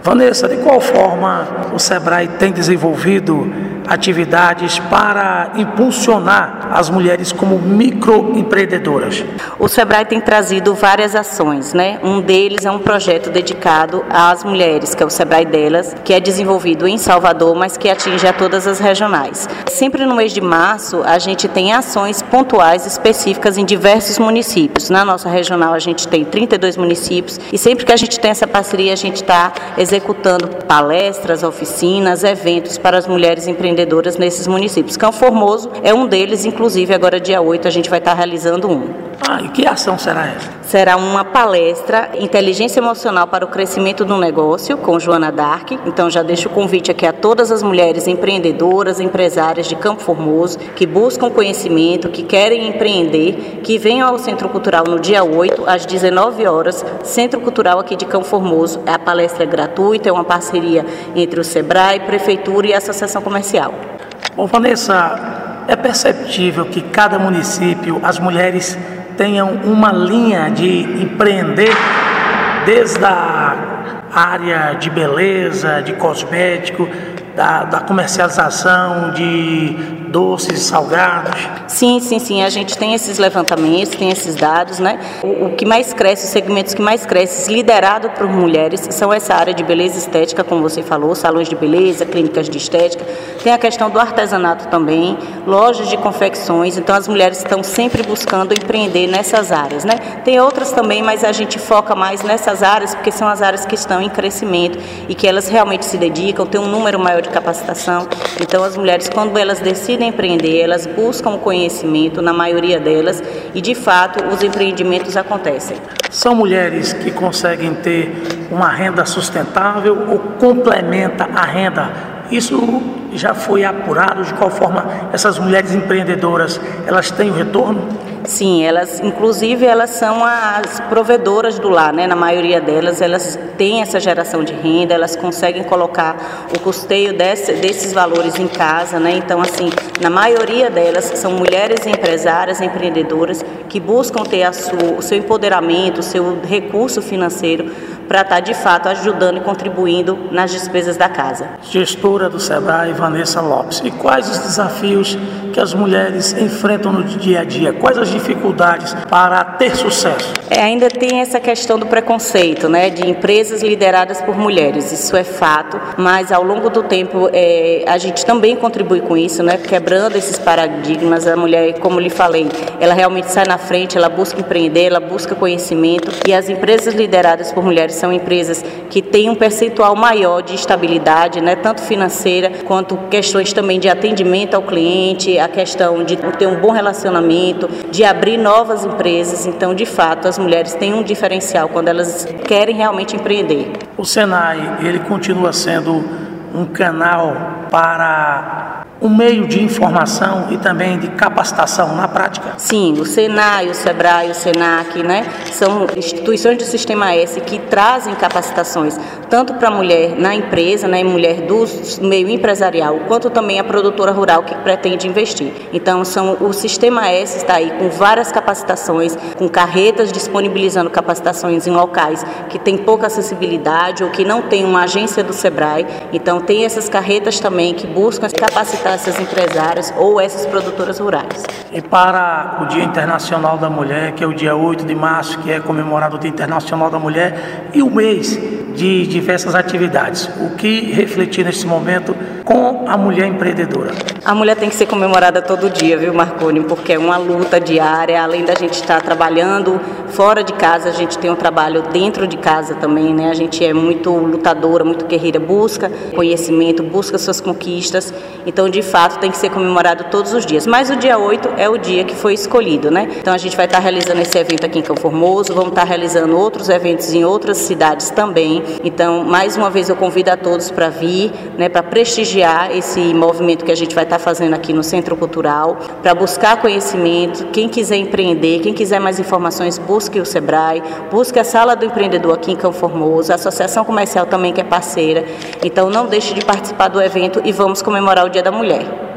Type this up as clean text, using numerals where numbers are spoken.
Vanessa, de qual forma o SEBRAE tem desenvolvido atividades para impulsionar as mulheres como microempreendedoras? O SEBRAE tem trazido várias ações, né? Um deles é um projeto dedicado às mulheres, que é o SEBRAE Delas, que é desenvolvido em Salvador, mas que atinge a todas as regionais. Sempre no mês de março, a gente tem ações pontuais específicas em diversos municípios. Na nossa regional, a gente tem 32 municípios e sempre que a gente tem essa parceria, a gente está executando palestras, oficinas, eventos para as mulheres empreendedoras nesses municípios. Campo Formoso é um deles, inclusive agora dia 8 a gente vai estar realizando um. E que ação será essa? Será uma palestra Inteligência Emocional para o Crescimento do Negócio, com Joana Dark. Então já deixo o convite aqui a todas as mulheres empreendedoras, empresárias de Campo Formoso, que buscam conhecimento, que querem empreender, que venham ao Centro Cultural no dia 8, às 19 horas, Centro Cultural aqui de Campo Formoso. A palestra é gratuita, é uma parceria entre o SEBRAE, Prefeitura e a Associação Comercial. Bom, Vanessa, é perceptível que cada município, as mulheres tenham uma linha de empreender, desde a área de beleza, de cosmético, da comercialização de doces e salgados? Sim, a gente tem esses levantamentos, tem esses dados, né? O que mais cresce, os segmentos que mais crescem, liderado por mulheres, são essa área de beleza e estética, como você falou, salões de beleza, clínicas de estética, tem a questão do artesanato também, lojas de confecções, então as mulheres estão sempre buscando empreender nessas áreas, né? Tem outras também, mas a gente foca mais nessas áreas, porque são as áreas que estão em crescimento e que elas realmente se dedicam, tem um número maior de capacitação, então as mulheres, quando elas decidem empreender, elas buscam conhecimento, na maioria delas, e de fato os empreendimentos acontecem. São mulheres que conseguem ter uma renda sustentável ou complementa a renda? Isso já foi apurado? De qual forma essas mulheres empreendedoras, elas têm o retorno? Sim, inclusive elas são as provedoras do lar, né? Na maioria delas, elas têm essa geração de renda, elas conseguem colocar o custeio desses valores em casa, né? Então, assim, na maioria delas são mulheres empresárias, empreendedoras que buscam ter o seu empoderamento, o seu recurso financeiro para estar, de fato, ajudando e contribuindo nas despesas da casa. Gestora do SEBRAE, Vanessa Lopes. E quais os desafios que as mulheres enfrentam no dia a dia? Quais as dificuldades para ter sucesso? Ainda tem essa questão do preconceito, né, de empresas lideradas por mulheres, isso é fato, mas ao longo do tempo a gente também contribui com isso, né, quebrando esses paradigmas. A mulher, como lhe falei, ela realmente sai na frente, ela busca empreender, ela busca conhecimento, e as empresas lideradas por mulheres são empresas que têm um percentual maior de estabilidade, né, tanto financeira quanto questões também de atendimento ao cliente, a questão de ter um bom relacionamento, de abrir novas empresas. Então, de fato, as mulheres têm um diferencial quando elas querem realmente empreender. O SENAI, ele continua sendo um canal para um meio de informação e também de capacitação na prática? Sim, o SENAI, o SEBRAE, o SENAC, né, são instituições do Sistema S que trazem capacitações tanto para a mulher na empresa, né, mulher do meio empresarial, quanto também a produtora rural que pretende investir. Então, o Sistema S está aí com várias capacitações, com carretas disponibilizando capacitações em locais que têm pouca acessibilidade ou que não tem uma agência do SEBRAE. Então, tem essas carretas também que buscam capacitar essas empresárias ou essas produtoras rurais. E para o Dia Internacional da Mulher, que é o dia 8 de março, que é comemorado o Dia Internacional da Mulher, e o mês de diversas atividades, o que refletir nesse momento com a mulher empreendedora? A mulher tem que ser comemorada todo dia, viu, Marconi? Porque é uma luta diária, além da gente estar trabalhando fora de casa, a gente tem um trabalho dentro de casa também, né? A gente é muito lutadora, muito guerreira, busca conhecimento, busca suas conquistas, então, de fato, tem que ser comemorado todos os dias. Mas o dia 8 é o dia que foi escolhido, né? Então, a gente vai estar realizando esse evento aqui em Campo Formoso, vamos estar realizando outros eventos em outras cidades também. Então, mais uma vez, eu convido a todos para vir, né, para prestigiar esse movimento que a gente vai estar fazendo aqui no Centro Cultural, para buscar conhecimento. Quem quiser empreender, quem quiser mais informações, busque o SEBRAE, busque a Sala do Empreendedor aqui em Campo Formoso, a Associação Comercial também, que é parceira. Então, não deixe de participar do evento e vamos comemorar o Dia da Mulher.